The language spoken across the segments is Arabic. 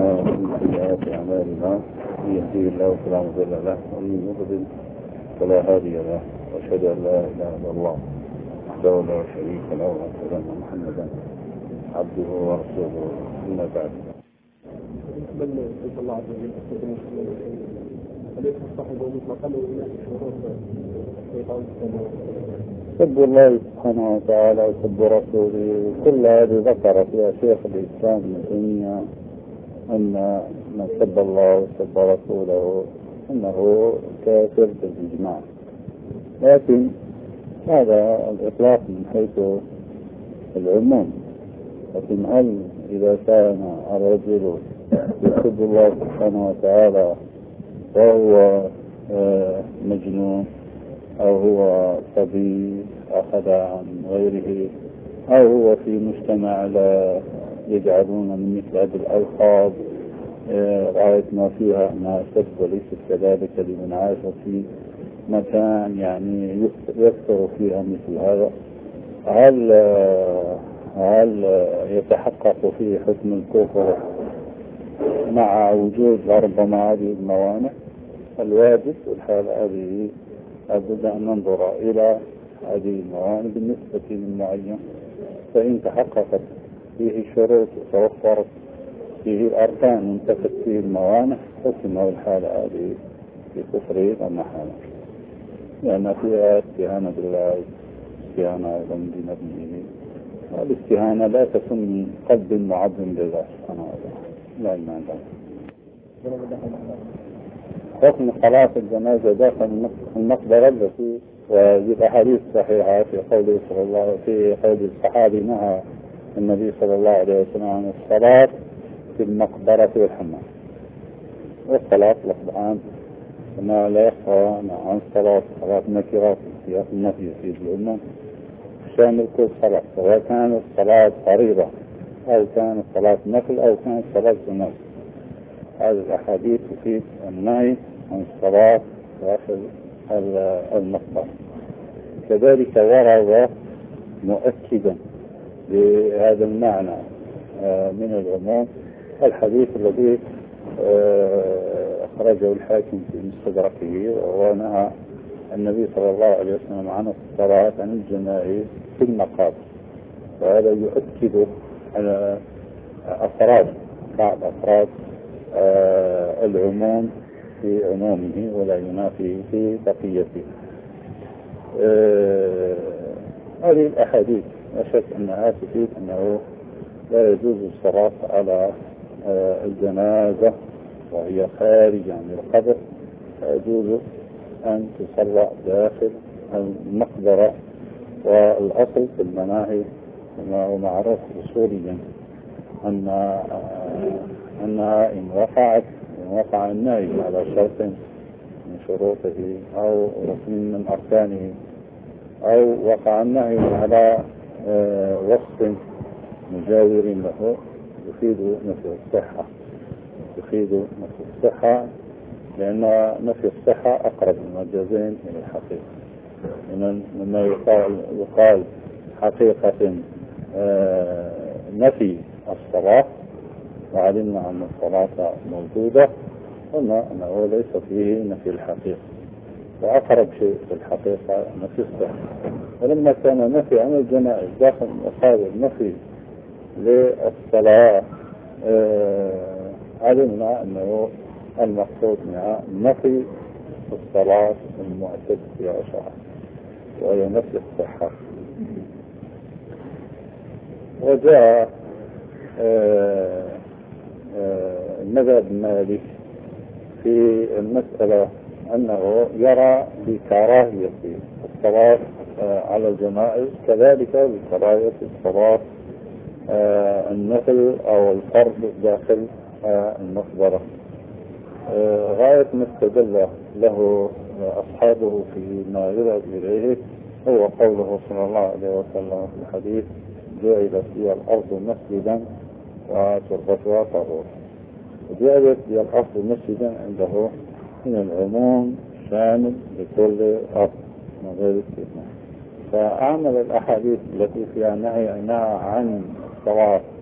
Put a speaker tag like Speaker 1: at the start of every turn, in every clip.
Speaker 1: أنفسنا ومن سيئات أعمالنا من يهديه الله فلا مضل له ومن يضلل فلا هادي له وأشهد أن لا إله إلا الله وحده لا شريك له وأشهد أن محمدا عبده ورسوله أما بعد.
Speaker 2: من الله عز وجل أليس الصحابة مطلقا ولا شروط في قول
Speaker 1: سب الله سبحانه وتعالى وسب رسوله كل هذه ذكر فيها شيخ الإسلام ابن تيمية أن من سب الله وسب رسوله أنه كافر بالإجماع، لكن هذا الإطلاق من حيث العموم. لكن هل إذا كان الرجل يسب الله سبحانه وتعالى وهو مجنون أو هو صبي أخذ عن غيره أو هو في مجتمع لا يجعلون من مثل هذه الألفاظ غاية ما فيها أنها سب وليست كذلك لمن عاش في مكان يعني يكثر فيها مثل هذا، هل يتحقق فيه حكم الكفر مع وجود ربما هذه الموانع؟ الواجب في الحالة هذه لابد أن ننظر إلى هذه الموانع بالنسبة للمعين، فإن تحققت فيه شروط وتوفرت فيه الأركان وانتفت فيه الموانع حكمه الحالة هذه بكفره لا محالة، لأن فيها استهانة بالله استهانة أيضا بنبيه، والاستهانة لا تكون من قلب معظم لله سبحانه وتعالى لا إيمان له. حكم صلاة الجنازة داخل المقبرة التي وهذه الأحاديث صحيحة في قوله صلى الله عليه وسلم في قول الصحابي نهى النبي صلى الله عليه وسلم عن الصلاة في المقبرة والحمام، والصلاة لفظ عام كما لا يخفى عن صلاة نكرات في سياق النفي في العموم شامل كل صلاة، سواء كانت صلاة فريضة أو كانت صلاة نفل أو كانت صلاة جنازة. هذه الأحاديث تفيد النهي عن الصلاة داخل المقبرة. كذلك ورد مؤكدا لهذا المعنى من العموم الحديث الذي أخرجه الحاكم في مستدركه، وهو نهى النبي صلى الله عليه وسلم عن الصلاة عن الجنائز في المقابر، وهذا يؤكد على بعض أفراد العموم في عمومه ولا ينافي في بقيته. هذه الأحاديث لا شك أنها تفيد أنه لا يجوز الصلاة على الجنازة وهي خارج عن القبر، فيجوز أن تصلى داخل المقبرة، والأصل في المناهي كما هو معروف أصوليا أنها إن وقع النهي على شرط من شروطه أو ركن من أركانه أو وقع النهي على وصف مجاور له يفيد نفي الصحة، لأن نفي الصحة أقرب المجازين إلى الحقيقة مما يقال حقيقة نفي الصلاة وعلمنا أن الصلاة موجودة، قلنا أنه ليس فيه نفي الحقيقة، وأقرب شيء في الحقيقة نفي الصحة. ولما كان نفي عن الجنائز داخل مقابل نفي للصلاة علمنا أنه المقصود مع نفي الصلاة المعتد فيها شرعا وهي نفي الصحة. وجاء المذهب المالكي في المسألة أنه يرى بكراهية الصلاة على الجنائز، كذلك بكراهية الصلاة النفل أو الفرض داخل المقبرة. غاية ما استدل له أصحابه فيما يذهب إليه هو قوله صلى الله عليه وسلم في الحديث جعلت لي الأرض مسجدا وتربتها طهور. وجعلت لي الأرض مسجدا عنده من العموم شامل لكل أرض من غير استثناء، فأعمل الأحاديث التي فيها نهي عن الصلاة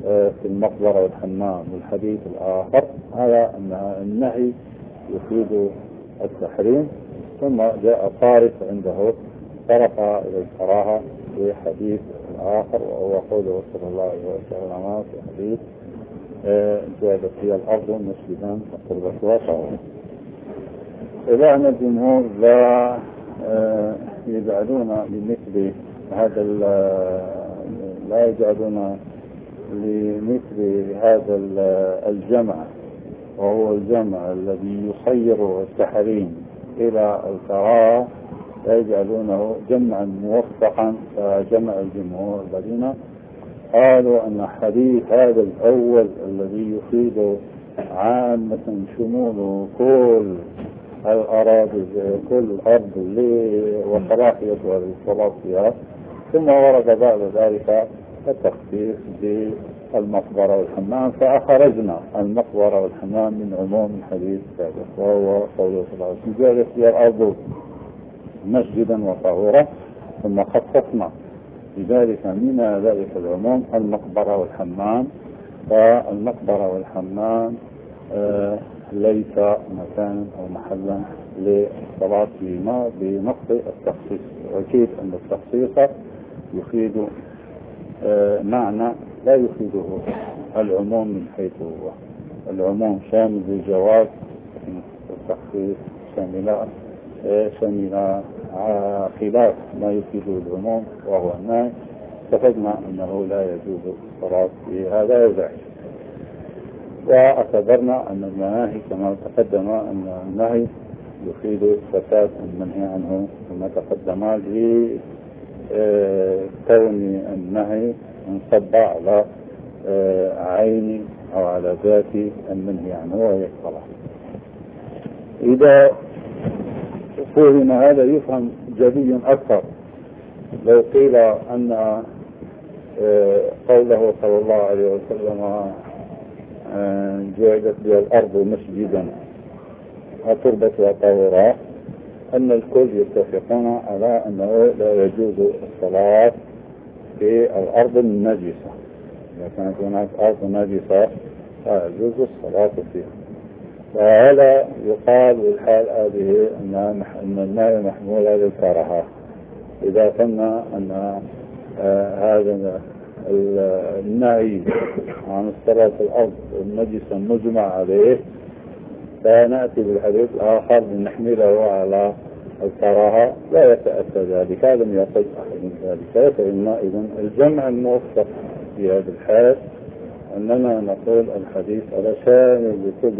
Speaker 1: في المقبرة والحمام، والحديث الآخر على أن النهي يفيد التحريم، ثم جاء طارف عنده صرف إلى الكراهة في حديث الآخر، وهو قوله صلى الله عليه وسلم في حديث جعلت هي الأرض مسجدا وتربتها طهورا. إلى أن الجمهور لا يجعلون لمثل هذا لا يجعلون لمثل هذا الجمع، وهو الجمع الذي يصير التحريم إلى الكراهة، لا يجعلونه جمعا موفقا كجمع الجمهور الذين قالوا أن حديث هذا الأول الذي يفيد عامة شمول كل الأراضي كل الأرض وصلاحيتها للصلاة فيها، ثم ورد بعد ذلك التخصيص بالمقبرة والحمام، فأخرجنا المقبرة والحمام من عموم الحديث السابق، وهو قوله صلى الله عليه وسلم جعلت هي الأرض مسجدا وطهورا، ثم خصصنا لذلك من ذلك العموم المقبرة والحمام. فالمقبرة والحمام ليس مكانا أو محلا للصلاة فيما بنص التخصيص، وأكيد أن التخصيص يفيد معنى لا يفيده العموم من حيث هو العموم شامل للجواز، التخصيص شامل خلاف ما يفيده العموم وهو النهي. اتفقنا أنه لا يجوز الصلاة في هذا الزعج، واعتبرنا أن المناهي كما تقدم أن النهي يفيد فساد المنهي عنه، كما تقدم لكون النهي انصب على عين أو على ذات المنهي عنه وهي الصلاة. إذا فهم هذا يفهم جلي أكثر لو قيل أن قوله صلى الله عليه وسلم جعلت لي الأرض مسجدا وتربتها طهورا، أن الكل يتفقون على أنه لا يجوز الصلاة في الأرض النجسة. إذا كانت هناك أرض نجسة لا يجوز الصلاة فيها. وهذا يقال بالحال هذه أن النهي محمول على الكراهة. إذا قلنا أن هذا النهي عن الصلاة في الأرض النجسة مجمع عليه، فنأتي بالحديث الآخر لنحمله على الكراهة، لا يتأتى ذلك، لم يقل أحد من ذلك. فإن إذن الجمع الموفق في هذا الحال أننا نقول الحديث على شامل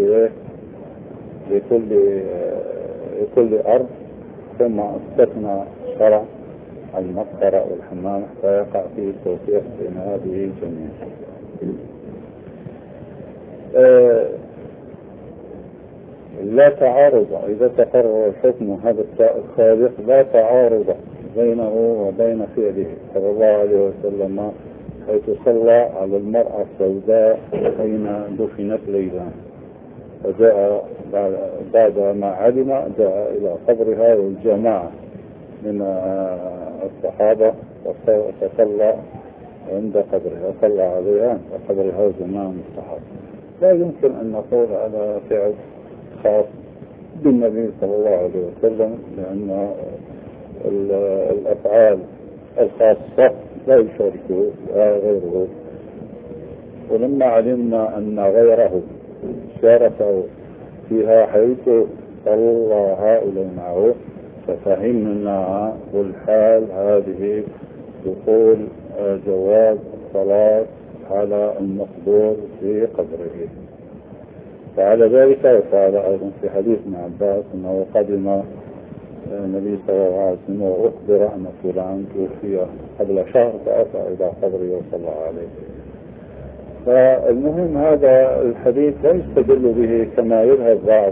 Speaker 1: لكل أرض، ثم استثنى شرع المقبرة والحمام حتى يقع فيه التوفيق بين هذه جميعا. لا تعارض إذا تقرر الحكم هذا السابق، لا تعارض بينه وبين فعله صلى الله عليه وسلم حيث صلى على المرأة السوداء حين دفنت ليلا، وجاء بعد ما علم جاء إلى قبرها والجماعة من الصحابة وصلى عند قبرها، صلى عليها وقبرها جماعة من الصحابة. لا يمكن أن نقول على فعل خاص بالنبي صلى الله عليه وسلم، لأن الأفعال الخاصة لا يشاركه غيره. ولما علمنا أن غيره شاركه فيها حيث صلى هؤلاء معه، ففهمنا والحال هذه دخول جواز الصلاة على المقبور في قبره. فعلى ذلك وقال أيضا في حديث ابن عباس أنه قدم النبي صلى الله عليه وسلم وأخبر أن فلان توفي قبل شهر فأتى إلى قبره وصلى عليه. فالمهم هذا الحديث لا يستدل به كما يذهب بعض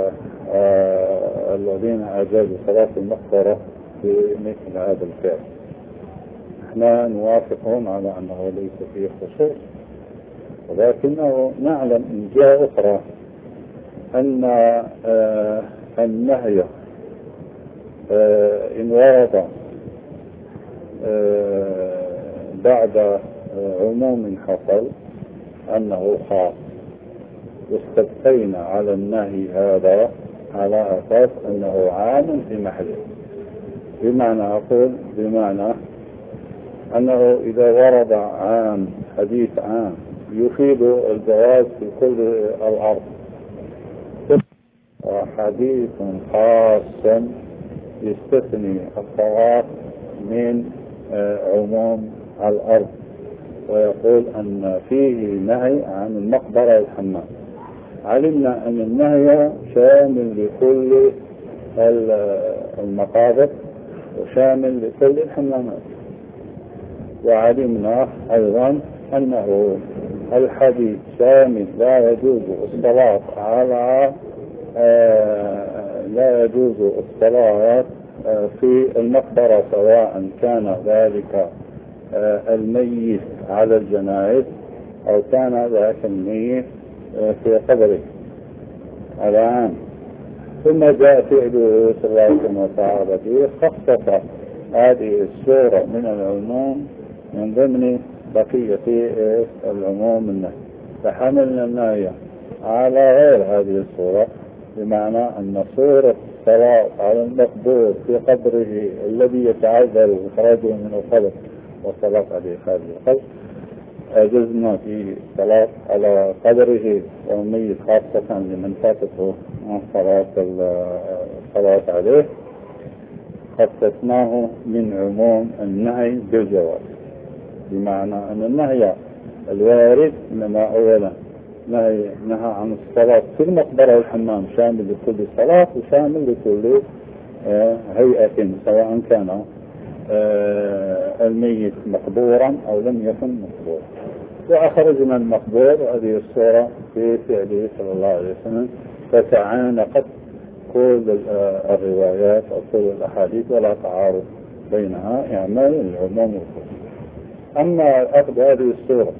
Speaker 1: الذين أجازوا صلاة المقبرة في مثل هذا الفعل. احنا نوافقهم على أنه ليس فيه خصوص، ولكنه نعلم من جهة أخرى أن النهي إن ورد بعد عموم حصل أنه خاص، واستبقينا على النهي هذا على أساس أنه عام في محله. بمعنى أنه إذا ورد عام حديث عام يفيد الجواز في كل الأرض، وحديث خاص يستثني الطواف من عموم الأرض، ويقول أن فيه نهي عن المقبرة والحمام. علمنا أن النهي شامل لكل المقابر وشامل لكل الحمامات، وعلمنا أيضا أنه الحديث شامل لا يجوز الصلاة في المقبرة، سواء كان ذلك الميت على الجنائز أو كان ذاك الميت في قبره على عام. ثم جاء فعله صلى الله عليه وسلم وتعالى به خصص هذه السورة من العموم من ضمن بقية العموم النهي، فحملنا النهي على غير هذه الصورة، بمعنى أن صورة الصلاة على المقبور في قبره الذي يتعذر إخراجه من القبر والصلاة عليه خارج القبر أجزنا في الصلاة على قبره والميت، خاصة لمن فاتته الصلاة عليه، خصصناه من عموم النهي بالجواز. بمعنى أن النهي الوارد إنما أولا نهى عن الصلاة في المقبرة والحمام شامل لكل صلاة وشامل لكل هيئة، سواء كان الميت مقبورا أو لم يكن مقبورا. وأخرجنا المقبور هذه الصورة في فعله صلى الله عليه وسلم، فتعانقت كل الروايات أو كل الأحاديث ولا تعارض بينها، يعني العموم والخصوص. أما أخذ هذه الصورة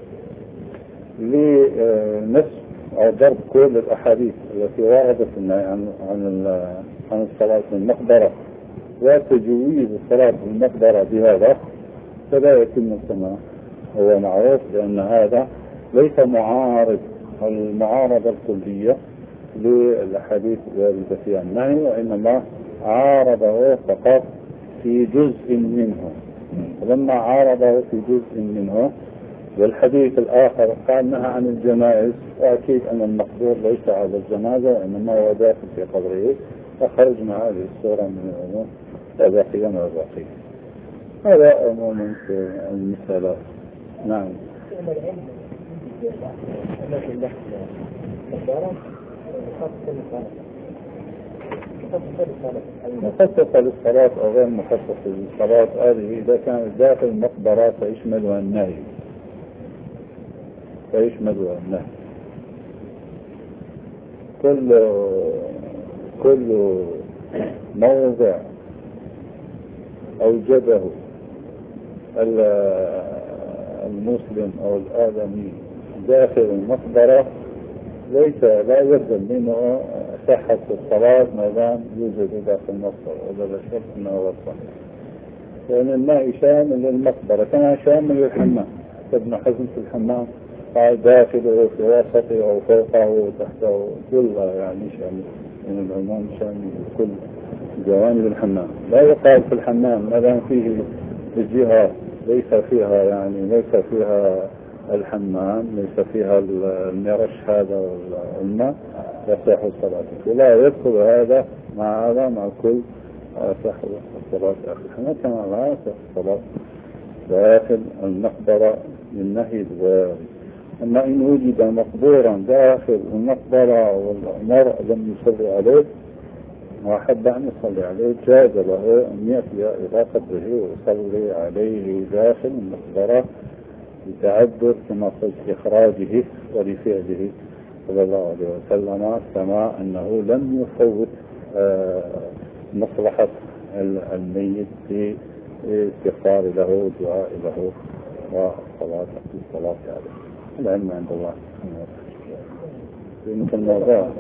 Speaker 1: لنسخ أو ضرب كل الأحاديث التي وردت عن الصلاة في المقبرة وتجويز الصلاة في المقبرة بهذا، فلا يتم كما هو معروف، لأن هذا ليس معارض المعارضة الكلية للأحاديث الواردة فيها النهي، وإنما عارضه فقط في جزء منه. ولما عارضه في جزء منه والحديث الآخر قال نهى عن الجنائز، وأكيد أن المقبور ليس على الجنازة وإنما هو داخل في قبره، فخرجنا هذه الصورة من العموم وبقينا وبقينا. هذا عموما في المثالات. نعم. مخصصة للصلاة أو غير مخصصة للصلاة، هذه إذا كانت داخل المقبرة فيشملها النهي، كل موضع أوجده المسلم أو الآدمي داخل المقبرة لا يلزم منه صحة الصلاة ما دام يوجد داخل المقبرة، ولا لا شك أنه هو الصحيح، لأن الماء شامل للمقبرة كما شامل للحمام. ابن حزم في الحمام قال داخله في وسطه أو فوقه وتحته، كلها يعني شامل من العموم، شامل كل جوانب الحمام. لا يقال في الحمام ما دام فيه الجهة ليس فيها الحمام، ليس فيها المرش هذا الماء، يصح الصلاة، ولا يدخل هذا مع كل صح الصلاة داخل الحمام، كما لا يصح الصلاة داخل المقبرة من نهي الوارد. أما إن وجد مقبورا داخل المقبرة والمرء لم يصلي عليه وأحب أن يصلي عليه، جاز له أن يأتي إلى قبره ويصلي عليه داخل المقبرة لتعذر كما قلت إخراجه ولفعله صلى الله عليه وسلم، كما أنه لم يفوت مصلحة الميت في استغفار له ودعاء له والصلاة عليه. العلم عند الله سبحانه وتعالى. يمكن الموضوع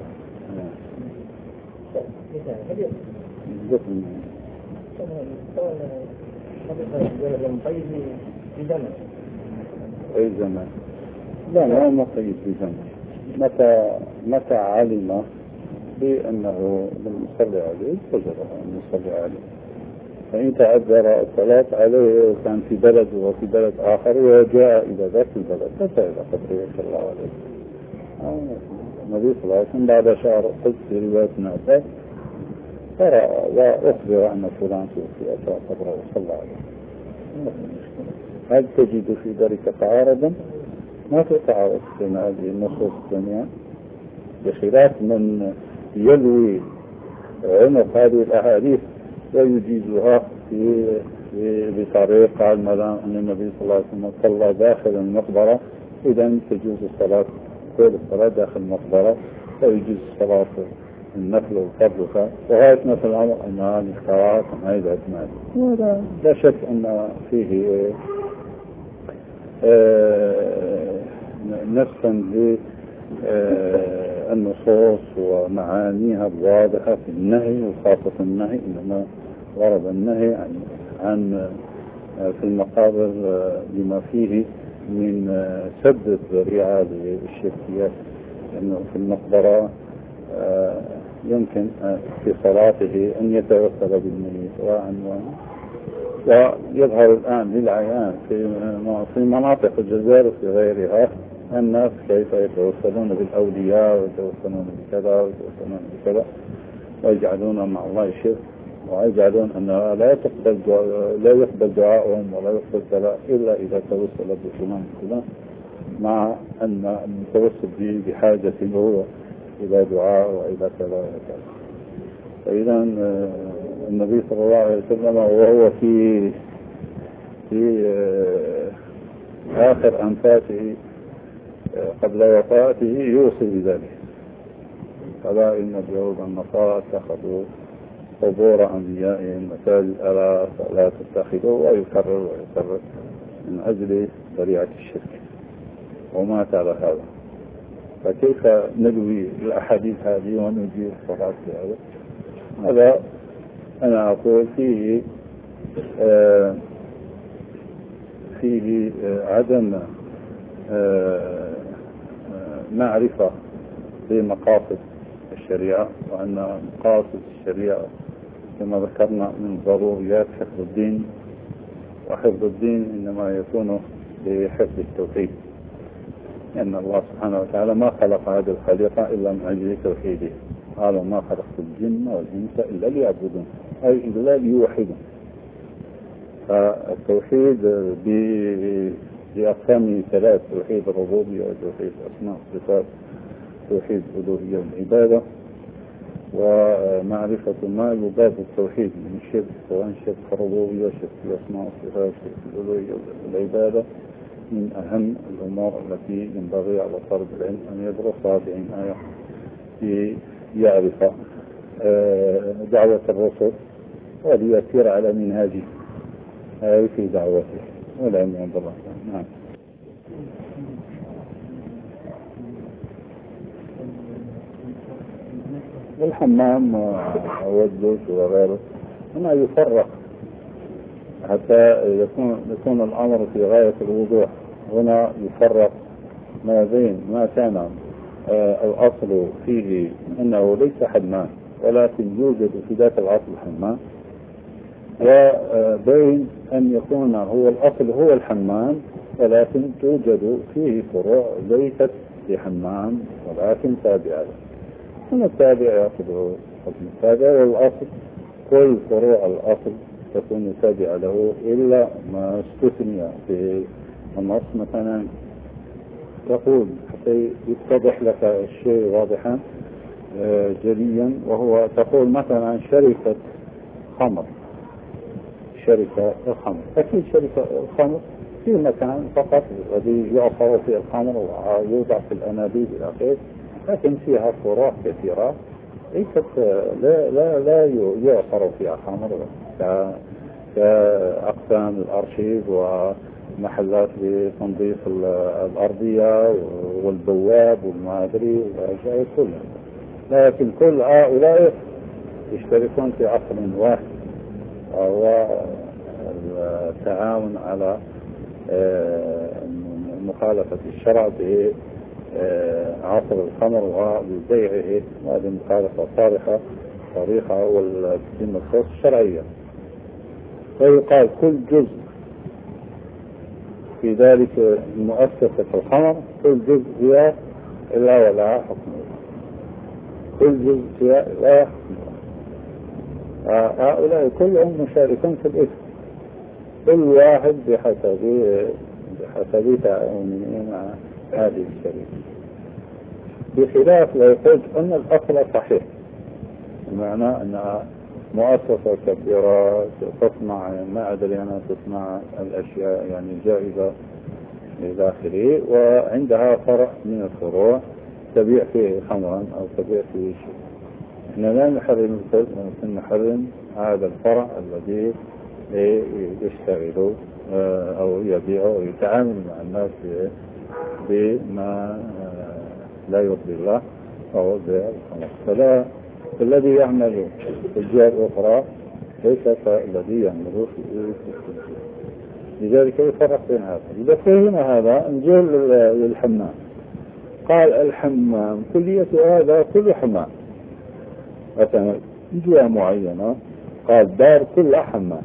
Speaker 1: أي زمان لا لا مقيد بذنب. متى علم بأنه لم يصلي عليه فجره أن يصلي عليه. فإن تعذر الصلاة عليه كان في بلد وفي بلد آخر وجاء إلى ذاك البلد فأتى إلى قبره صلى الله عليه وسلم. النبي صلى الله عليه وسلم بعد شهر قلت في رواية نعباس ترى وأخبر أن فلان توفي أتى قبره وصلى عليه. هل تجد في ذلك تعارضا؟ ما في تعارض بين هذه النصوص جميعا، بخلاف من يلوي عنق هذه الأحاديث ويجيزها بطريق قال مدام أن النبي صلى الله عليه وسلم صلى داخل المقبرة إذا تجوز الصلاة كل الصلاة داخل المقبرة ويجوز الصلاة النفل والفرض وغاية مثل الأمر أنها القراءة ما يدعي مال. وهذا لا شك أن فيه نفسا للنصوص ومعانيها الواضحة في النهي وخاصة النهي إنما ورد النهي عن في المقابر لما فيه من سد الذريعة للشركيات لأنه في المقبرة يمكن في صلاته أن يتوسل بالميت ويظهر الآن للعيان في مناطق الجزائر وفي غيرها الناس كيف يتوسلون بالأولياء ويتوسلون بكذا ويتوسلون بكذا ويجعلون مع الله شرك ويجعلون أنها لا يقبل دعاءهم ولا يقبل دعاء إلا إذا توسل بفلان فلان مع أن المتوسل به بحاجة هو إلى دعاء وإلى كذا وكذا. فإذا النبي صلى الله عليه وسلم وهو في آخر أنفاسه قبل وفاته يوصي بذلك. فلا إن اليهود النصارى اتخذوا قبور أنبيائهم مساجد ألا فلا تتخذوا ويكرر من أجل ذريعة الشرك ومات على هذا. فكيف نلوي الأحاديث هذه ونجي الصلاة بهذا؟ هذا أنا أقول فيه عدم معرفة بمقاصد الشريعة وأن مقاصد الشريعة كما ذكرنا من ضروريات حفظ الدين وحفظ الدين إنما يكون بحفظ التوحيد لأن الله سبحانه وتعالى ما خلق هذه الخليقة إلا من أجل توحيده. قال ما خلقت الجن والإنس إلا ليعبدون أي إلا ليوحدون. فالتوحيد بأقسامه ثلاث: توحيد الربوبية وتوحيد الأسماء والصفات توحيد الألوهية والعبادة ومعرفة ما يضاد التوحيد من الشرك سواء شرك الربوبية شرك الأسماء والصفات شرك الألوهية والعبادة من أهم الأمور التي ينبغي على طالب العلم أن يدرسها بعناية ليعرف دعوة الرسل وليسير على منهاجه في دعوته والعلم عند الله. نعم. والحمام والدوش وغيره هنا يفرق حتى يكون الأمر في غاية الوضوح. هنا يفرق ما بين ما كان الأصل فيه أنه ليس حمام ولكن يوجد في ذات الأصل حمام وبين أن يكون هو الأصل هو الحمام ولكن توجد فيه فروع ليست بحمام ولكن تابعة له. هنا التابع يأخذ حكم التابع والأصل كل فروع الأصل تكون تابعة له إلا ما استثني في النص. مثلا تقول حتى يتضح لك الشيء واضحا جليا وهو تقول مثلا شركة خمر شركة الخمر أكيد شركة الخمر في مكان فقط الذي يعصر فيه الخمر ويوضع في الأنابيب إلى آخره لكن فيها فروع كثيرة ليست لا يعصر فيها خمر كأقسام الأرشيف ومحلات لتنظيف الأرضية والبواب والمادري والأشياء كلها. لكن كل هؤلاء يشتركون في عصر واحد وهو التعاون على مخالفة الشرع بعصر الخمر وببيعه، هذه مخالفة صريحة والنصوص الشرعية. فيقال كل جزء في ذلك مؤسسة الخمر كل جزء فيها إلا ولا حكم، كل جزء فيها لا حكم. هؤلاء كلهم مشاركون في الإثم، كل واحد بحسب تعاونه مع هذه الشركة، بخلاف لا يقول أن الأصل صحيح، بمعنى أن مؤسسة كبيرة تصنع ما أدري أنا تصنع الأشياء يعني جائزة إلى آخره، وعندها فرع من الفروع تبيع فيه خمرا أو تبيع فيه شيء. إحنا لا نحرم الكل، ولكن نحرم هذا الفرع الذي يشتغل أو يبيع أو يتعامل مع الناس بما لا يرضي الله أو بيع الخمر. فلا الذي يعمل في الجهة الأخرى ليس كالذي يعمل في الجهة. لذلك يفرق بين هذا. إذا فهمنا هذا نجي للحمام. قال الحمام كلية هذا كل حمام، مثلا جهة معينة قال دار كل حمام،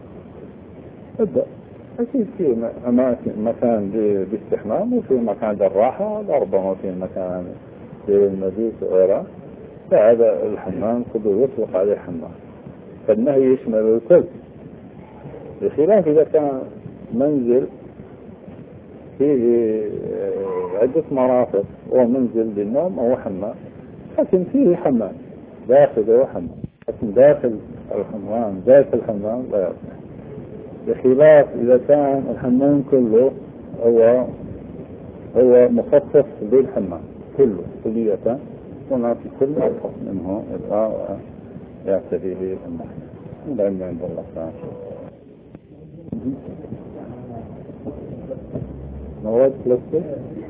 Speaker 1: أكيد في أماكن مكان باستحمام وفي مكان للراحة، ربما في مكان للمبيت وغيره، فهذا الحمام كله يطلق عليه حمام، فالنهي يشمل الكل، بخلاف إذا كان منزل فيه عدة مرافق ومنزل للنوم أو حمام، لكن فيه حمام داخله وحمام، لكن داخل الحمام ذات الحمام لا يصح، بخلاف إذا كان الحمام كله هو مخصص للحمام كله كلية، وما في كل أرخص منه إلقاء يعتدي به النحن. العلم عند الله تعالى. مواد بلاستيك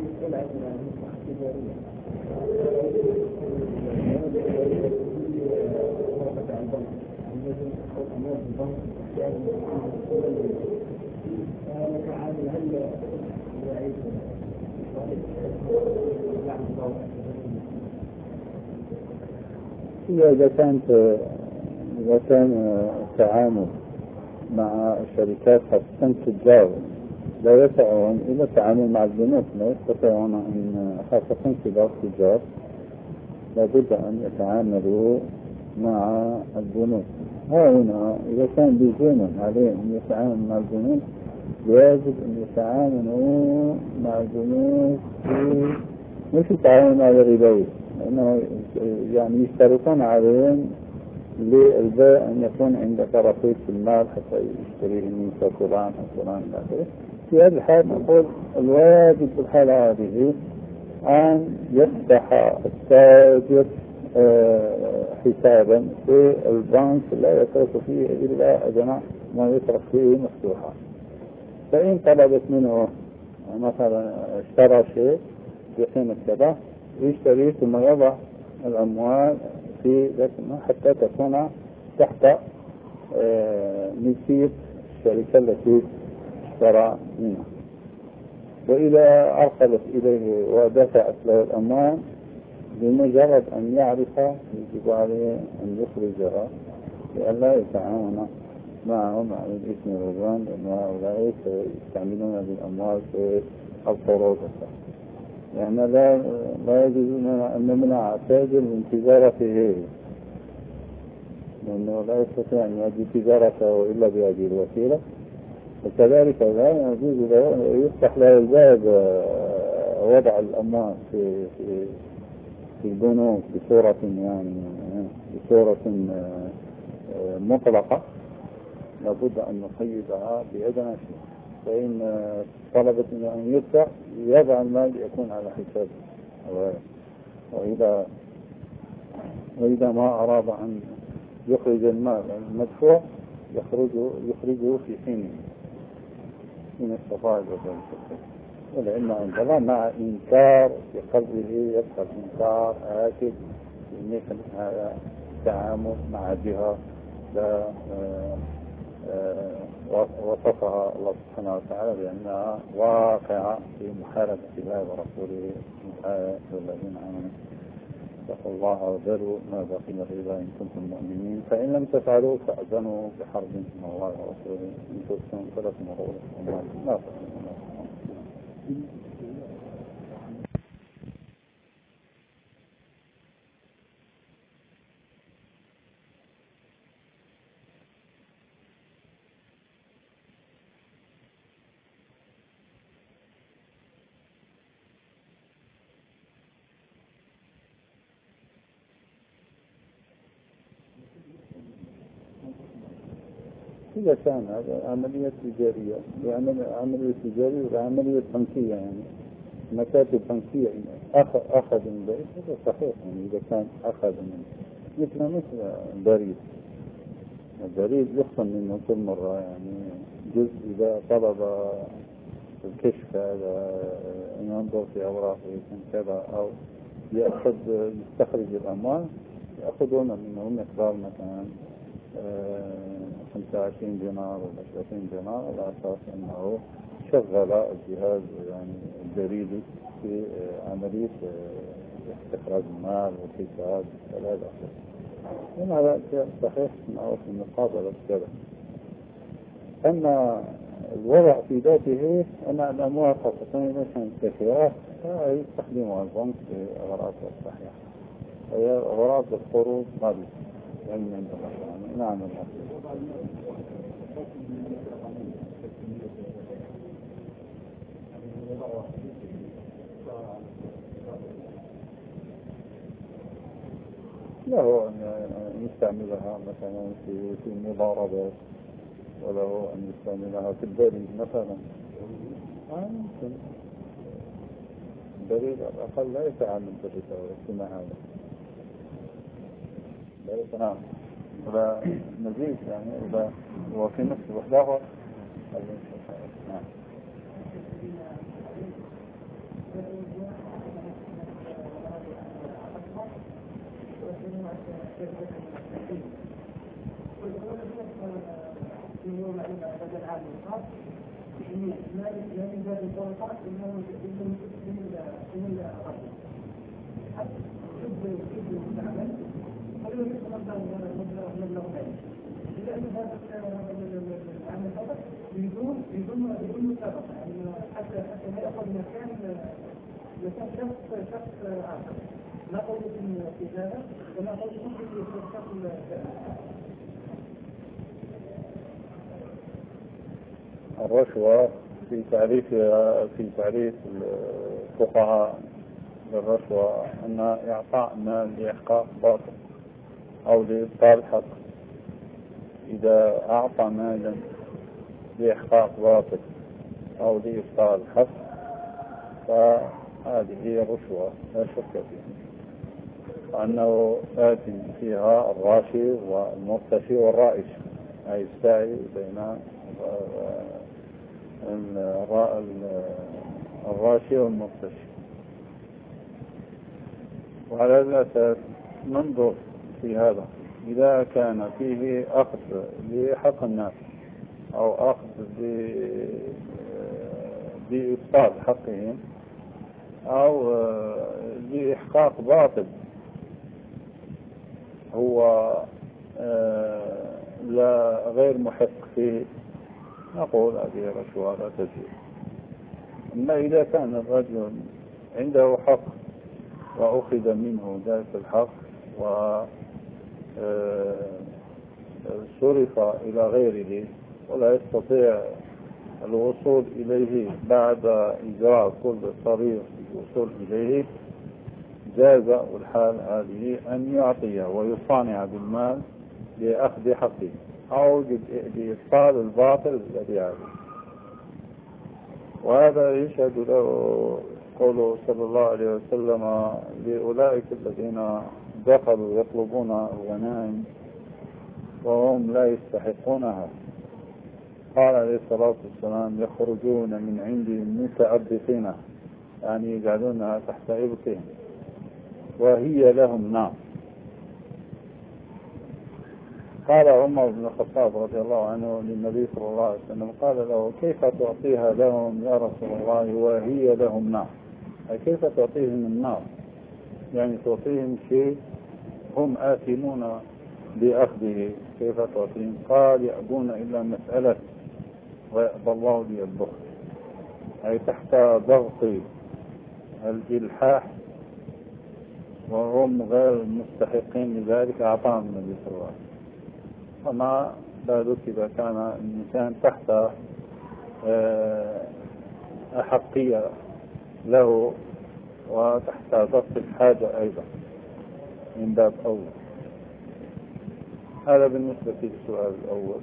Speaker 1: إذا كان التعامل مع الشركات خاصة تجار لا يسعون إلى التعامل مع البنوك، لا يستطيعون أن خاصة كبار التجار لابد أن يتعاملوا مع البنوك. هنا إذا كان بيجون عليهم أن يتعاملوا مع البنوك يجب أن يتعاملوا مع البنوك مش يتعاملوا مع الربوي، لأنه يعني يشترطون عليهم للبيع أن يكون عندك رصيد في المال حتى يشتريه منك فلان أو فلان إلى آخره. في هذه الحال نقول الواجب في الحالة هذه أن يفتح التاجر حسابا في البنك لا يترك فيه إلا أجمع ما يترك فيه مفتوحا. فإن طلبت منه مثلا اشترى شيء بقيمة كذا يشتري ثم يضع الأموال في ذلك حتى تكون تحت ملكية الشركة التي اشترى منها. وإذا أرسلت إليه ودفعت له الأموال بمجرد أن يعرف يجب عليه أن يخرجها لئلا يتعاون معهم على الإثم والعدوان، لأن هؤلاء يستعملون بالأموال في القروض، يعني لا يجوز أن نمنع تاجر من تجارته، لأنه لا يستطيع أن يؤدي تجارته إلا بهذه الوسيلة. وكذلك لا يجوز يفتح له الباب وضع الأموال في البنوك بصورة مطلقة، لابد أن نقيدها بأدنى شيء. فإن طلبت أن يدفع يضع المال يكون على حسابه، وإذا ما أراد أن يخرج المال المدفوع يخرجه في حين استطاع ذلك. ولأن عند الله مع إنكار في قلبه يبقى إنكار آكد مثل هذا التعامل مع جهة وصفها الله سبحانه وتعالى بأنها واقعة في محاربة الله ورسوله الذين آمنوا اتقوا الله وذروا ما بقي من الربا إن كنتم مؤمنين فإن لم تفعلوا فأذنوا بحرب من الله ورسوله إن تبتم فلكم رؤوس أموالكم لا تظلمون. إذا كان هذا عملية تجارية عملية تجارية وعملية بنكية يعني مكاتب بنكية أخذ من بريد هذا صحيح يعني إذا كان أخذ من مثل البريد يخصم منه كل مرة يعني جزء إذا طلب الكشف هذا ينظر في أوراق كذا أو يستخرج الأموال يأخذون منه مقدار مثلا 25 دينار ولا 30 دينار على أساس أنه شغل الجهاز يعني البريدي في عملية استخراج المال والحساب ولا لا. هذا صحيح أنه في مقابلة كذا. أما الوضع في ذاته أن الأموال خاصة إذا كانت كثيرة يستخدمها البنك في أغراض صحيحة. هي أغراض القروض ما يعني عند الله نعم الله. له أن يستعملها مثلا في المضاربات وله أن يستعملها في البريد مثلا ممكن البريد على الأقل لا يتعامل بالرسالة كما هذا بريد نعم ولا نزيد يعني ولا هو في نفس الوحدة نعم.
Speaker 2: بدون مسابقة حتى لا يأخذ مكان شخص آخر لا قول في هذا ولا قول في الشخص
Speaker 1: الرشوة في تعريف الفقهاء للرشوة أن إعطاء مال لإحقاق باطل أو لإبطال حق. إذا أعطى مالا لإحقاق باطل أو لإبطال حق فهذه هي رشوة لا شك فيها وأنه آتي فيها الراشي والمرتشي والرائش أي السعي بين الراشي والمرتشي. وعلى الأساس ننظر في هذا إذا كان فيه أخذ لحق الناس أو أخذ بإبطال حقهم أو لإحقاق باطل هو لا غير محق فيه نقول هذه رشوة لا تجوز. أما إذا كان الرجل عنده حق وأخذ منه ذلك الحق وصرف إلى غيره ولا يستطيع الوصول إليه بعد إجراء كل طريق الوصول إليه جاز الحال هذه أن يعطيه ويصانع بالمال لأخذ حقه أو لإبطال الباطل الذي عليه. وهذا يشهد له قوله صلى الله عليه وسلم لأولئك الذين دخلوا يطلبون الغنائم وهم لا يستحقونها قال عليه الصلاة والسلام يخرجون من عندهم متعبثين يعني يجعلونها تحت إبطهم وهي لهم نار. قال عمر بن الخطاب رضي الله عنه للنبي صلى الله عليه وسلم، قال له: كيف تعطيها لهم يا رسول الله وهي لهم نار؟ أي كيف تعطيهم النار؟ يعني تعطيهم شيء هم آثمون بأخذه، كيف تعطيهم؟ قال: يأبون إلا مسألة ويأبى الله لي البخل. أي تحت ضغط الإلحاح وهم غير مستحقين لذلك أعطاهم النبي صلى الله عليه وسلم. وما بالك إذا كان الإنسان تحت أحقية له وتحت ضغط الحاجة أيضا من باب أول. هذا بالنسبة للسؤال الأول.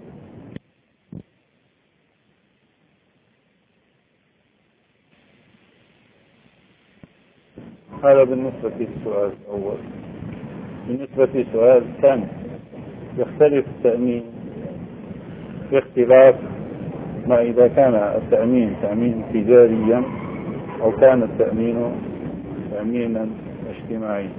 Speaker 1: بالنسبة للسؤال الثاني، يختلف التأمين باختلاف ما إذا كان التأمين تأمين تجاريا أو كان التأمين تأمينا اجتماعيا.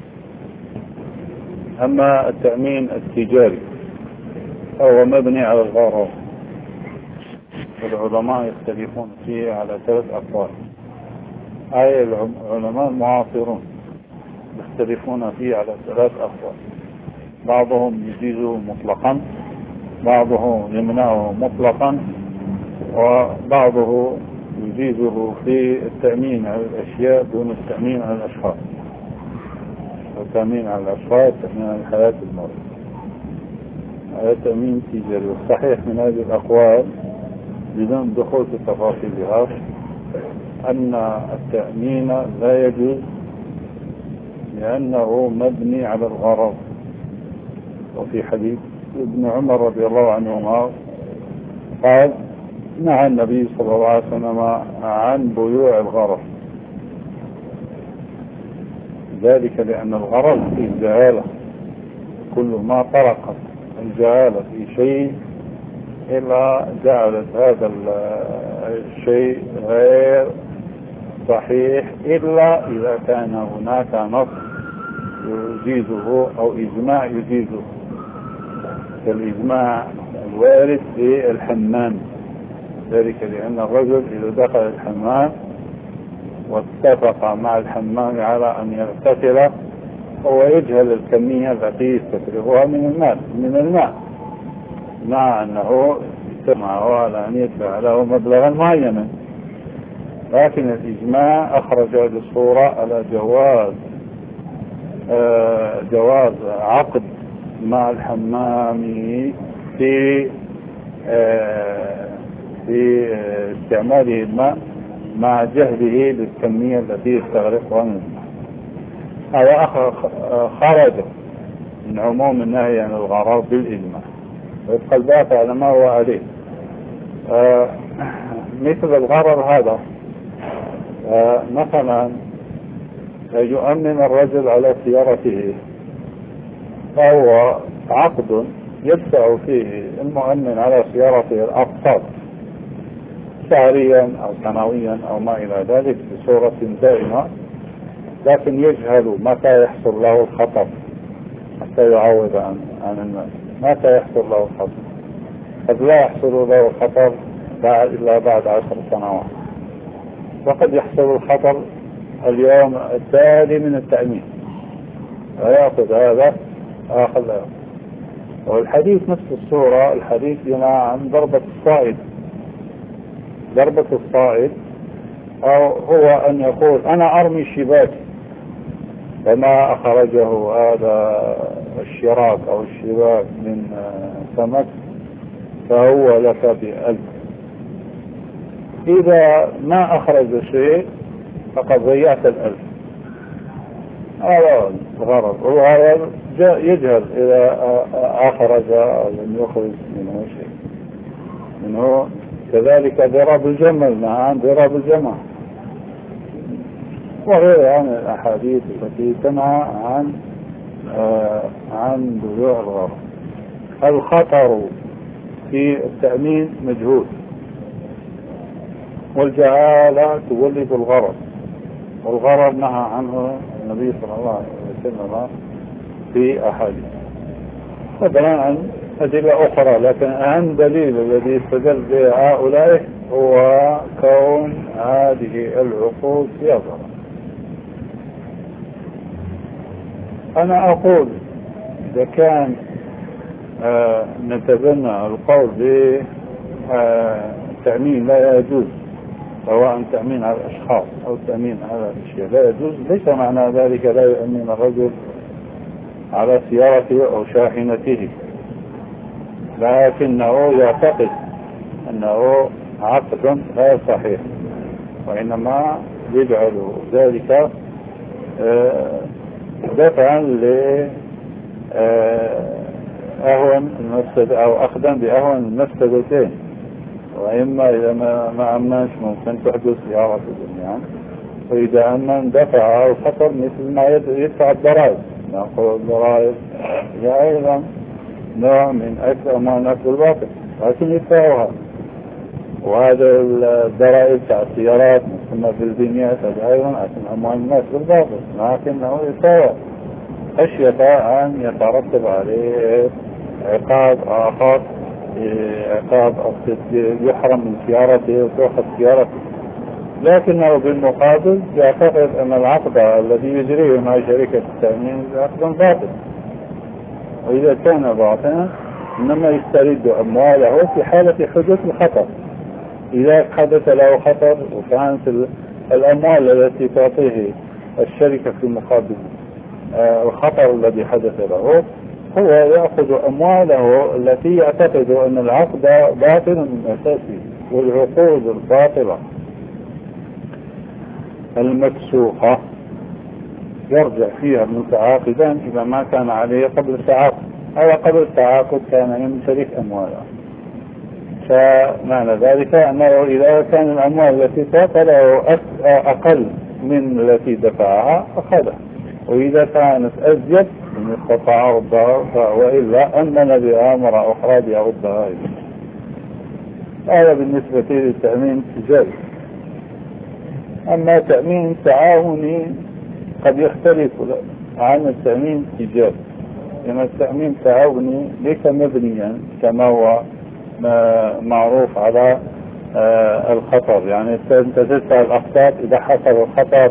Speaker 1: أما التأمين التجاري فهو مبني على الغرض، والعلماء يختلفون فيه على 3 أقوال. أي العلماء المعاصرون يختلفون فيه على 3 أقوال. بعضهم يجيزه مطلقا، بعضهم يمنعه مطلقا، وبعضه يجيزه في التأمين على الأشياء دون التأمين على الأشخاص. التأمين على الأشخاص تأمين على الحياة الموت، هذا تأمين تجاري. والصحيح من هذه الأقوال بدون الدخول في تفاصيلها أن التأمين لا يجوز لأنه مبني على الغرض. وفي حديث ابن عمر رضي الله عنهما قال: نهى النبي صلى الله عليه وسلم عن بيوع الغرض، ذلك لأن الغرض في الجهالة، كل ما طرقت الجهالة في شيء إلا جعلت هذا الشيء غير صحيح، إلا إذا كان هناك نص يجيزه أو إجماع يجيزه، كالإجماع الوارد في الحمام، ذلك لأن الرجل إذا دخل الحمام واتفق مع الحمام على أن يغتسل هو يجهل الكمية التي يستفرغها من الماء مع أنه اجتمعه على أن يدفع له مبلغا معينا، لكن الإجماع أخرج هذه الصورة على جواز عقد مع الحمام في استعماله الماء مع جهله بالكمية التي يستغرقها من الماء. هذا خرج من عموم النهي عن الغرض بالإجماع، ويبقى الباقي على ما هو عليه. مثل الغرض هذا، مثلا يؤمن الرجل على سيارته، فهو عقد يدفع فيه المؤمن على سيارته الأقساط شهريا أو سنويا أو ما إلى ذلك بصورة دائمة، لكن يجهل متى يحصل له الخطر حتى يعوض عن الناس. متى يحصل له الخطر؟ قد لا يحصل له الخطر إلا بعد 10 سنوات، وقد يحصل الخطر اليوم التالي من التأمين، ويأخذ هذا آخذ هذا. والحديث نفس الصورة، الحديث ينهى عن ضربة الصائد. ضربة الصائد أو هو أن يقول: أنا أرمي شباكي، وما أخرجه هذا الشراك أو الشباك من سمك فهو لك ب1000. إذا ما أخرج شيء فقد ضيعت 1000. هذا الغرض. والغرض يجهل إذا أخرج أو لم يخرج منه شيء منه. كذلك ضرب الجمل، عن ضرب الجمل وغيرها من الأحاديث التي تنهى عن بيوع الغرض. الخطر في التأمين مجهول، والجهالة تولد الغرض، والغرض نهى عنه النبي صلى الله عليه وسلم في أحاديث. مثلا عن أدلة أخرى، لكن أهم دليل الذي يستدل به هؤلاء هو كون هذه العقود فيها ضرر. أنا أقول إذا كان نتبنى القول بالتأمين لا يجوز، سواء تأمين على الأشخاص أو تأمين على الأشياء لا يجوز، ليس معنى ذلك لا يؤمن الرجل على سيارته أو شاحنته، لكنه يعتقد أنه عقد غير صحيح، وإنما يجعل ذلك دفعا لأهون المفسدة أو أخذا بأهون المفسدتين، وإما إذا ما أمنش ممكن تحدث سيارة جميعا، وإذا أمن دفع الخطر مثل ما يدفع الضرائب. نقول الضرائب هي أيضا نوع من أموال أكل الباطل لكن يدفعها، وهذا الضرائب تاع السيارات مثل بالبنيات هذا أيضا أموال الناس بالباطل، لكنه يدفع خشية أن يترتب عليه عقاب آخر، عقاب يحرم من سيارته وتأخذ سيارته. لكنه بالمقابل يعتقد أن العقد الذي يجريه مع شركة التأمين عقد باطل، وإذا كان باطلا إنما يسترد أمواله في حالة حدوث الخطر. إذا حدث له خطر وكانت الأموال التي تعطيه الشركة في مقابل الخطر الذي حدث له، هو يأخذ أمواله التي يعتقد أن العقد باطل من أساسه. والعقود الباطلة المفسوقة يرجع فيها المتعاقدان إذا ما كان عليه قبل التعاقد، أو قبل التعاقد كان يمتلك أمواله. فمعنى ذلك أنه إذا كان الأموال التي تعطى له أقل من التي دفعها أخذها، وإذا كانت أزيد من استطاع ردها، وإلا أمن بها مرة أخرى بيردها. هذا بالنسبة للتأمين التجاري. أما تأمين تعاوني قد يختلف عن التأمين التجاري، لأن التأمين التعاوني ليس مبنيا كما هو معروف على الخطر. يعني أنت تدفع الأقساط، إذا حصل الخطر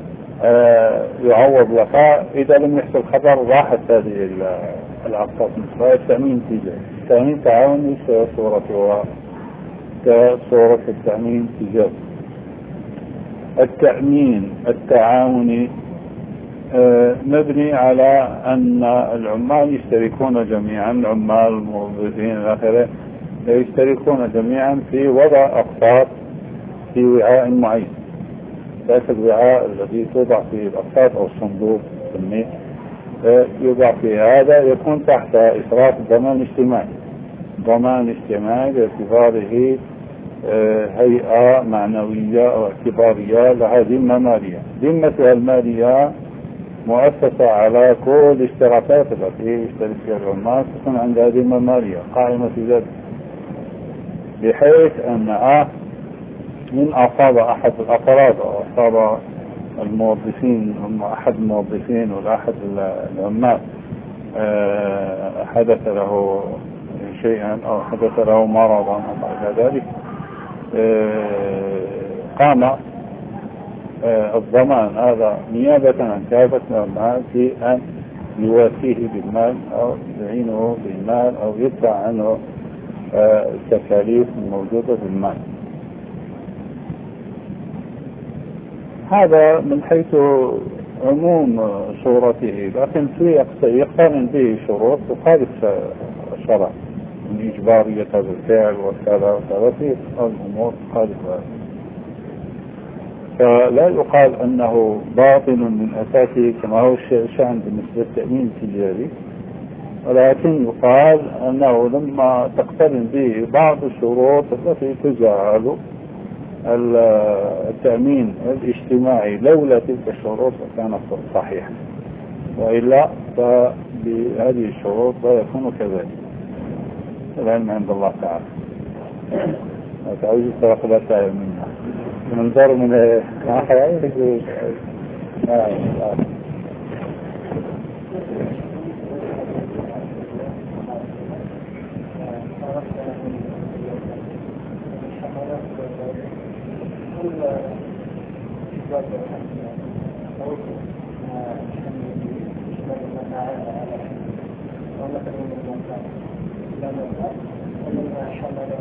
Speaker 1: يعوض لك، إذا لم يحصل خطر راحت هذه الأقساط. التأمين التجاري. التأمين التعاوني صورته كصورة التأمين التجاري. التأمين التعاوني مبني على أن العمال يشتركون جميعا، العمال الموظفين الآخرين يشتركون جميعا في وضع أقساط في وعاء معين. ذلك الوعاء الذي توضع فيه الأقساط أو الصندوق يوضع فيه، هذا يكون تحت إشراف الضمان الاجتماعي. ضمان اجتماعي باعتباره هيئة معنوية أو اعتبارية لها ذمة مالية. ذمتها المالية مؤسسة على كل الاشتراكات التي يشترك فيها العمال، تكون عندها ذمة مالية قائمة في ذلك، بحيث أن من أصاب أحد الأفراد أو أصاب الموظفين، هم أحد الموظفين ولا أحد العمال، حدث له شيئا أو حدث له مرضا أو ما إلى ذلك، قام الضمان هذا نيابة عن كافة العمال في أن يواسيه بالمال أو يعينه بالمال أو يدفع عنه التكاليف الموجودة بالمال. هذا من حيث عموم صورته، لكن يقترن به شروط تخالف الشرع من إجبارية هذا الفعل وكذا وكذا، في الأمور تخالف هذا. فلا يقال أنه باطل من أساسه كما هو الشأن بالنسبة للتأمين التجاري، ولكن يقال أنه لما تقترن به بعض الشروط التي تجعل التأمين الاجتماعي لولا تلك الشروط كان صحيحا، وإلا فبهذه الشروط لا يكون كذلك. العلم عند الله تعالى. تعويض التوقع تعالى منها منظر من
Speaker 2: ومثلا من كان لا مذهب ومما حمله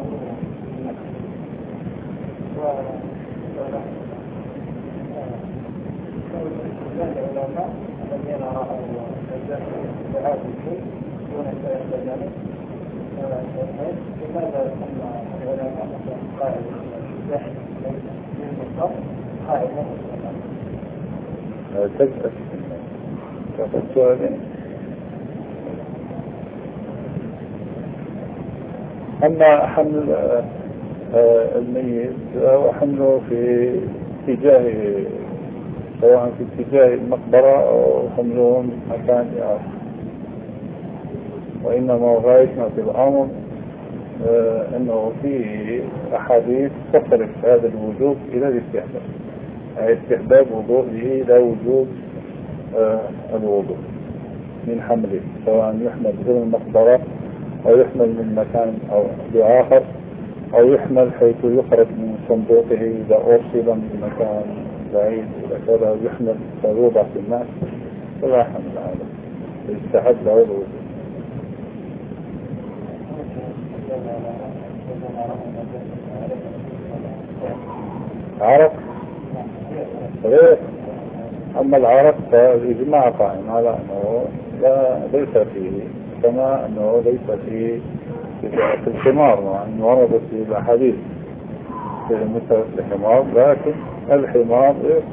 Speaker 2: العلماء الذين رأوا هذا الشيء دون ذلك لماذا سمى العلماء قائد للمصدر قائد
Speaker 1: تسأل تأخذ سؤالين. أما حمل الميت وحمله في اتجاه سواء في اتجاه المقبرة أو حمله من مكان آخر، وإنما غايتنا في الأمر أنه في أحاديث تصرف هذا الوجوب إلى الاستحباب، استحباب وضوءه إلى وجوب الوضوء من حمله، سواء يحمل إلى المقبرة أو يحمل من مكان أو بآخر، أو يحمل حيث يخرج من صندوقه إذا أرسل من مكان بعيد إلى كذا، يحمل فيوضع في الناس، فلا حمل هذا يستحب له الوجوب. عرق غير، أما العرق فالإجماع قائم على أنه ليس فيه، كما أنه ليس فيه في الحمار، وأن وردت في الأحاديث في مثل الحمار، لكن الحمار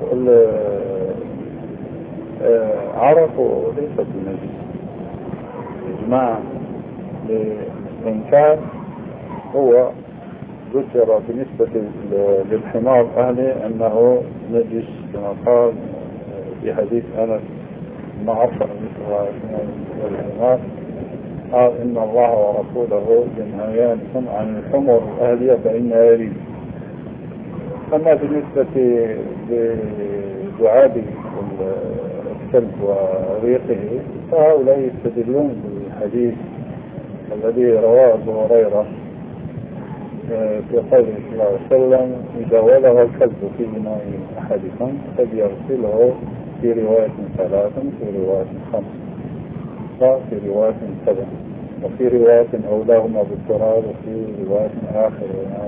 Speaker 1: عرق ليس بنجس إجماع، إن كان هو ذكر بالنسبة للحمار أهله أنه نجس كما قال في حديث أنس ما عرف مثل الحمار، قال إن الله ورسوله ينهيانكم عن الحمر الأهلية فإنها يريد. أما بالنسبة لدعاب الكلب وريقه فهؤلاء يستدلون بالحديث الذي رواه أبو هريرة في قوله صلى الله عليه وسلم إذا ولغ الكلب في إناء أحدكم فليغسله في رواية 3 في رواية 5 وفي رواية 7 وفي رواية أولاهما بالتراب وفي رواية آخر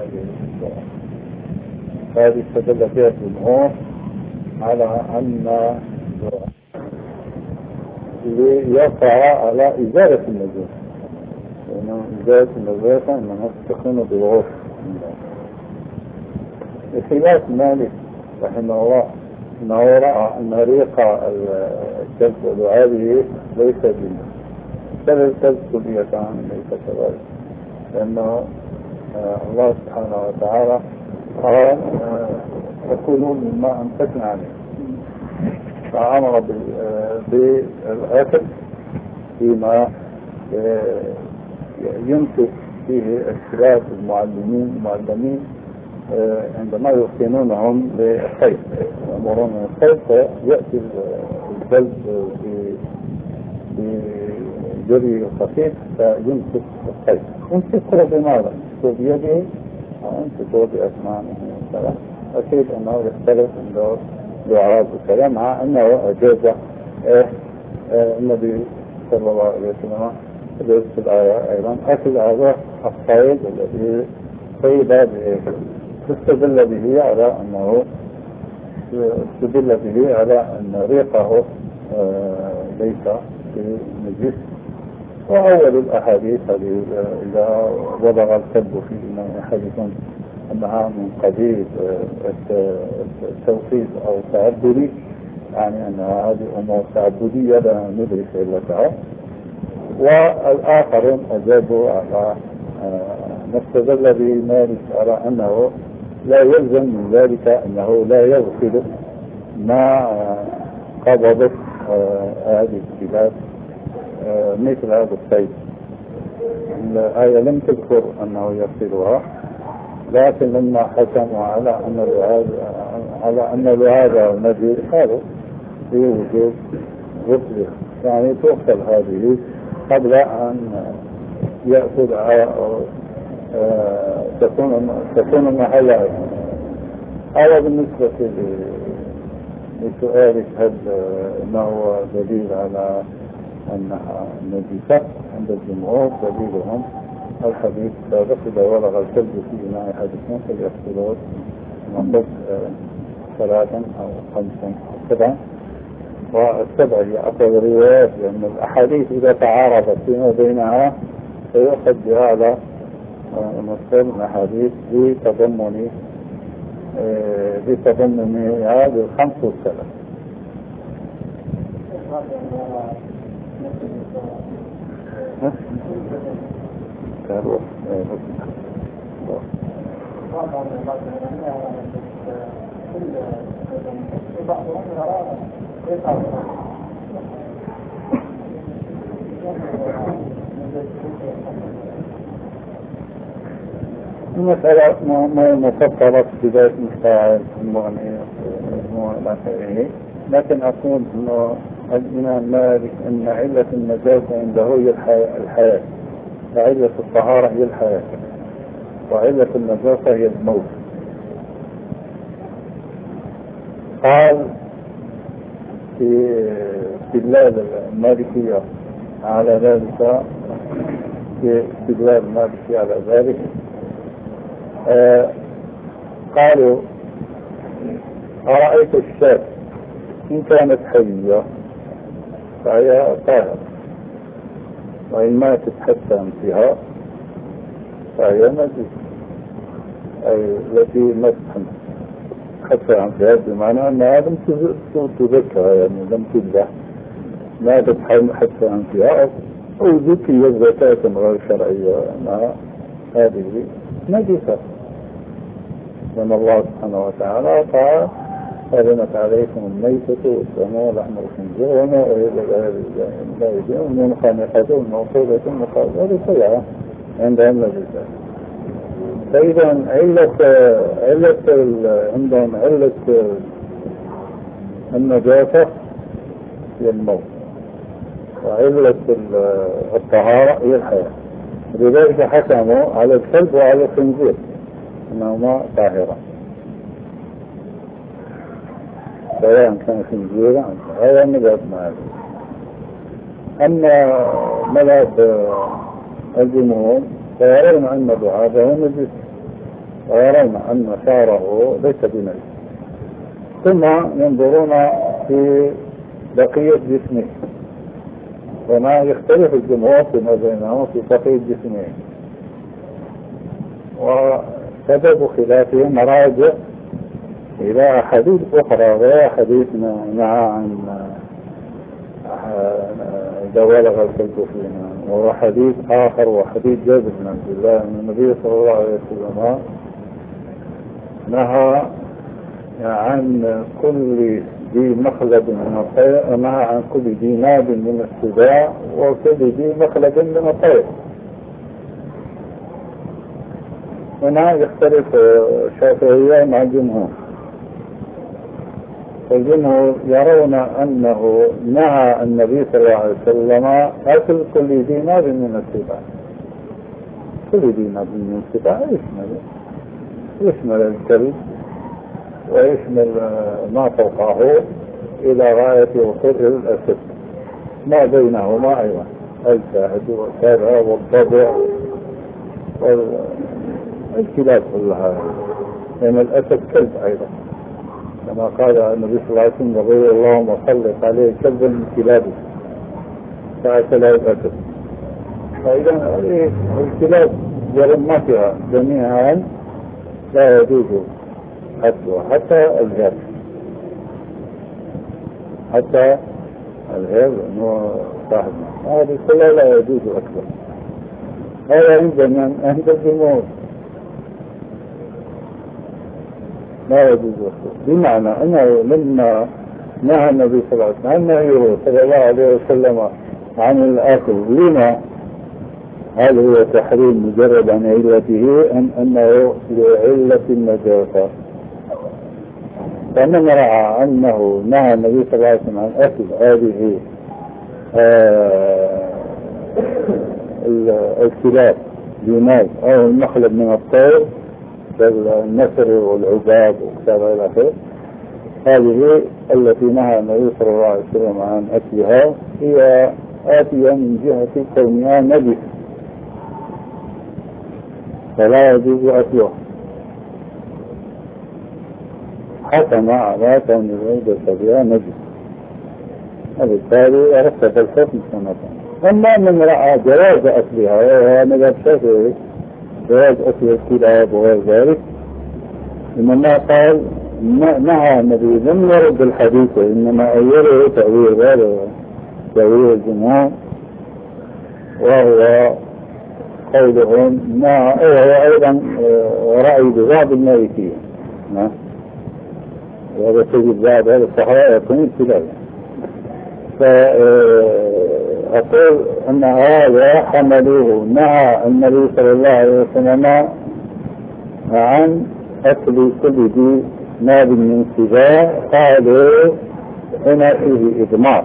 Speaker 1: هذه استدل بها الجمهور على أن يقع على إزالة النجاسة، لأن إزالة النجاسة إنما تكون بالغسل. بخلاف مالك رحمه الله أنه رأى أن ريق الكلب ولعابه ليس جنة، بل الكلب كلية ليس كذلك، لأنه الله سبحانه وتعالى قال فكلوا مما أمسكنا عليه، فأمر بالأكل فيما ينتج فيه الشباب المعلمين عندما يحسنونهم للصيد، يأمرون الصيد فيأتي الكلب بجري خفيف فيمسك الصيد، يمسكه بماذا؟ يمسكه بيده أو يمسكه بأسنانه والسلام. أكيد أنه يختلف عنده دعاء والسلام، مع أنه أجاز النبي صلى الله عليه وسلم في الآية أيضا أكل هذا الصيد الذي صيد استدل به على أن ريقه ليس بنجس. وأول الأحاديث إذا وضع الكلب في إناء أحدكم أنها من قبيل التوقيت أو التعبدي، يعني أن هذه أمور تعبدية لا ندرك علتها. والآخرون أجابوا على ما استدل به مالك على أنه لا يلزم من ذلك أنه لا يغسل ما قبضت هذه الكلاب مثل هذا الصيد. الآية لم تذكر أنه يغسلها، لكن لما حكموا على أن هذا نجس قالوا في وجود غسل، يعني تغسل هذه قبل أن يأخذها أو تكون محلها. هذا بالنسبة لسؤالك هل ما هو دليل على أنها نجسة عند الجمهور دليلهم الحديث السابق إذا ولغ الكلب في إناء أحدكم فليغسله من 3 أو 5 أو 7. والسبع هي أفضل الروايات لأن الأحاديث إذا تعارضت فيما بينها فيؤخذ بهذا مثل الأحاديث بتضمنها لل5 وال7. المسألة مفصلة في بداية مستوى المجموع الأخيري، لكن أقول أنه الإمام مالك أن علة النجاسة عنده هي الحياة، وعلة الطهارة هي الحياة، وعلة النجاسة هي الموت. قال في استدلال المالكية على ذلك، في استدلال المالكية على ذلك قالوا أرأيت الشاة إن كانت حية فهي طاهرة، وإن ماتت حتى أنفها فهي نجسة، أي التي مسحا حتى أنفها، بمعنى أنها لم تذكى، يعني لم تذبح، ماتت حتى أنفها أو ذكي زكاة غير شرعية، أنها هذه نجسة. لأن الله سبحانه وتعالى قال حرمت عليكم الميتة والدم ولحم الخنزير وما أهل لغير الله والمنخنقة والموقوذة والمخاذة سبعة عندهم نجسة. فإذا عندهم علة النجاسة هي الموت، وعلة الطهارة هي الحياة، لذلك حكموا على الكلب وعلى الخنزير أنهما طاهرة، سواء كان خنزيرا هذا مذهب مالك. أما مذهب الجمهور فيرون أن لعابه نجس، ويرون أن شعره ليس بنجس، ثم ينظرون في بقية جسمه، وما يختلف الجمهور فيما بينهم في بقية جسمه. وسبب خلافهم راجع إلى حديث أخرى غير حديثنا عن إذا ولغ الكلب فينا، وهو حديث آخر وحديث جابر بن عبد الله أن النبي صلى الله عليه وسلم نهى عن كل ذي مخلب من الطير، نهى عن كل ذي ناب من السباع وكل ذي مخلب من الطير. هنا يختلف الشافعية مع الجمهور، الجمهور يرون أنه نهى النبي صلى الله عليه وسلم أكل كل ذي ناب من السباع. كل ذي ناب من السباع يشمل الكلب ويشمل ما فوقه إلى غاية وصول الأسد، ما بينهما أيضا الشاهد والسابع والضبع والكلاب كلها، لأن الأسد كلب أيضا، كما قال النبي صلى الله عليه وسلم رضي اللهم صلت عليه كلب من كلابه فأكله الأسد. فإذا الكلاب ورمتها جميعا لا يجوز أكلها، حتى الهيل، حتى الهيل أنه صاحبنا هذه كلها لا يجوز أكلها. هذا عند الجمهور لا يجوز أكلها، بمعنى أنه لما نهى النبي صلى الله عليه وسلم النبي صلى الله عليه وسلم عن الأكل، لما؟ هل هو تحريم مجرد عن علته أم أنه لعلة النجاسة؟ فمن رأى أنه نهى النبي صلى الله عليه وسلم عن أكل هذه الكلاب بناء أو المخلب من الطير كالنسر والعباب وكذا إلى آخره، هذه التي نهى النبي صلى الله عليه وسلم عن أكلها هي آتية من جهة كونها نجس فلا يجوز أكلها، حكم على كون الميتة بها نجس، وبالتالي أرتب الحكم سنة. أما من رأى جواز أكلها وهذا الشافعي جواز أكل الكلاب وغير ذلك، إنما قال نهى النبي لم يرد الحديث، إنما أوله تأويل هذا تأويل الجمهور، وهو قولهم وهو أيضا رأي ببعض المالكية، وهذا تجد بعض هذا الصحراء يكون ابتلاء. فأقول أن هذا حملوه نهى النبي صلى الله عليه وسلم عن أكل كل ذي ناب من سباع، قالوا هنا فيه إضمار،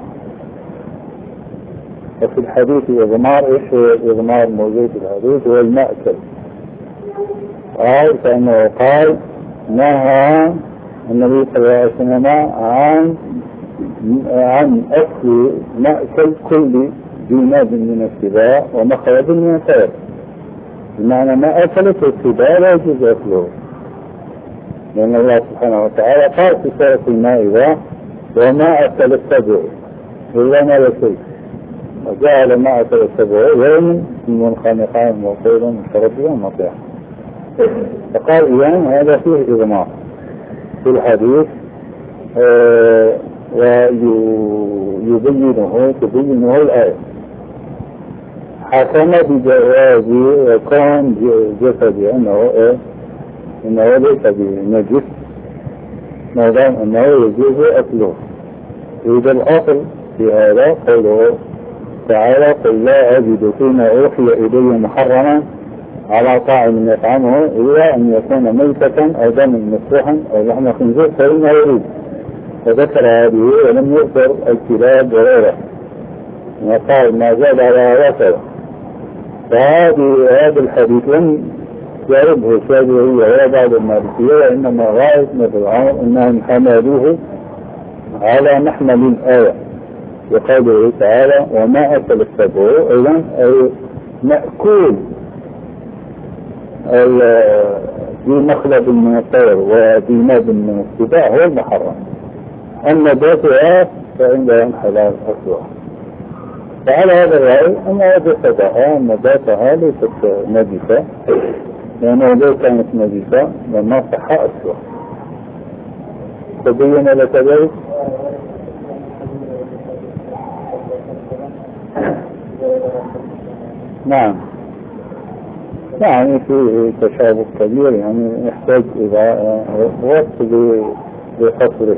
Speaker 1: وفي الحديث إضمار. إيش هو الإضمار موجود في الحديث؟ هو المأكل. قال فإنه قال نهى النبي صلى الله عليه وسلم عن أكل مأكل كل ذي ناب من السباع ومخرج من الطير، بمعنى ما أكلت السباع لا يجوز أكله، لأن الله سبحانه وتعالى قال في سورة المائدة وما أكل السبع إلا ما يكل، وجعل ما أكل السبع يوم من خانقان وطير مترديا ومطيع. فقال إذن هذا فيه إضمار في الحديث، تبينه الآية. حكم بجواز وكان جسدي إنه ليس بنجس ما دام أنه يجوز أكله. إذا الأصل في هذا قوله تعالى قل لا أجد فيما أوحي إلي محرما على طاعم يطعمه إلا أن يكون ميتة أو دم مسفوحا أو لحم خنزير فإنه يجوز، فذكر هذه ولم يذكر الكلاب وغيره، وقال ما زاد على وصل. فهذا الحديث لم يرده الشافعي ولا بعض المالكية، وإنما غاية مثل العمر أنهم حملوه على محمل الآية وقوله تعالى وما أكل السبع، إذن أي مأكول ذي مخلب من الطير وذي ناب من السباع هو المحرم، أما ذاتها فعندهم حلال أسوأ. فعلى هذا الرأي أن جسدها أن ذاتها ليست نجسة، لأنه لو كانت نجسة لما صح أسوأ. تبين لك ذلك؟ نعم، يعني في تشابه كبير، يعني يحتاج إلى وقت بحصره.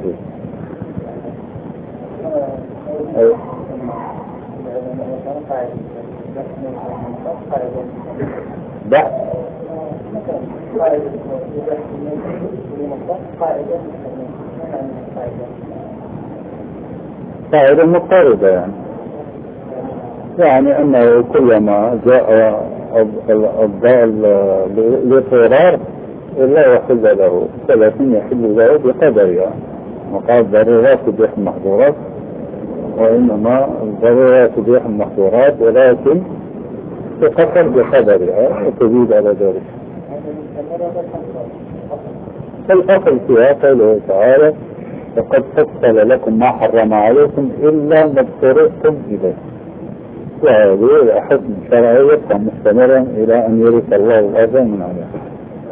Speaker 1: بحث قاعدة مضطردة، يعني أنه كلما جاء الضال لضرار إلا يحل له، ولكن يحل له بقدرها، وقال ضرورات تبيح المحظورات، وإنما الضرورات تبيح المحظورات ولكن تقدر بقدرها وتزيد على ذلك. فالأصل فيها قوله تعالى فقد فصل لكم ما حرم عليكم إلا ما اضطررتم إليه، وهذه حكم شرعي يبقى مستمرا إلى أن يرث الله الأرض من عليها.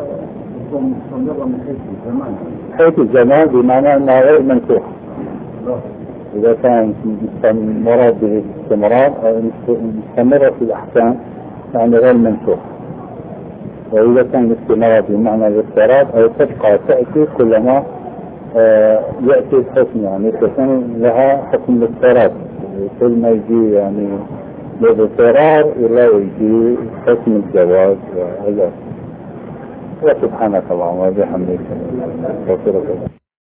Speaker 1: حيث الزمان بمعنى أنها غير منسوخ، إذا كان مراد به الاستمرار أو مستمرة في الأحكام يعني غير منسوخ، وإذا كان الاستمرار بمعنى الاضطراب أو تبقى تأتي كلما يأتي الحكم، يعني تكون لها حكم الاضطراب، كل ما يجي يعني بالاضطرار إلا يجي حكم الجواز وهذا. وسبحانك اللهم وبحمدك.